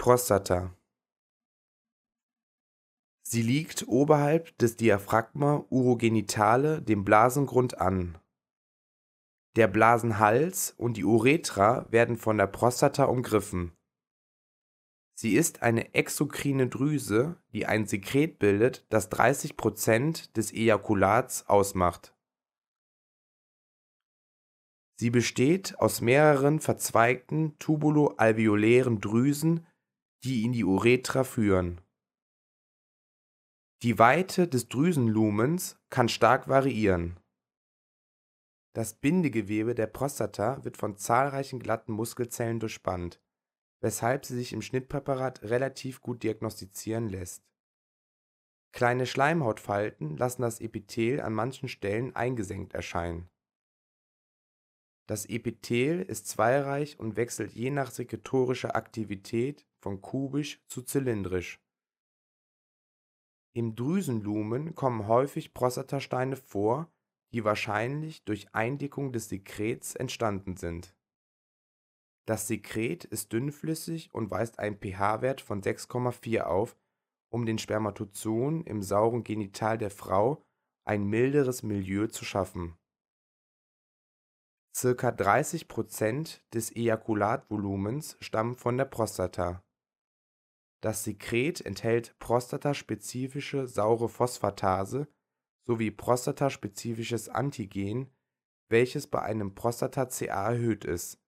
Prostata. Sie liegt oberhalb des Diaphragma urogenitale dem Blasengrund an. Der Blasenhals und die Uretra werden von der Prostata umgriffen. Sie ist eine exokrine Drüse, die ein Sekret bildet, das 30% des Ejakulats ausmacht. Sie besteht aus mehreren verzweigten tubulo-alveolären Drüsen, die in die Uretra führen. Die Weite des Drüsenlumens kann stark variieren. Das Bindegewebe der Prostata wird von zahlreichen glatten Muskelzellen durchspannt, weshalb sie sich im Schnittpräparat relativ gut diagnostizieren lässt. Kleine Schleimhautfalten lassen das Epithel an manchen Stellen eingesenkt erscheinen. Das Epithel ist zweireich und wechselt je nach sekretorischer Aktivität von kubisch zu zylindrisch. Im Drüsenlumen kommen häufig Prostatasteine vor, die wahrscheinlich durch Eindickung des Sekrets entstanden sind. Das Sekret ist dünnflüssig und weist einen pH-Wert von 6,4 auf, um den Spermatozoen im sauren Genital der Frau ein milderes Milieu zu schaffen. Circa 30% des Ejakulatvolumens stammen von der Prostata. Das Sekret enthält prostataspezifische saure Phosphatase sowie prostataspezifisches Antigen, welches bei einem Prostata-CA erhöht ist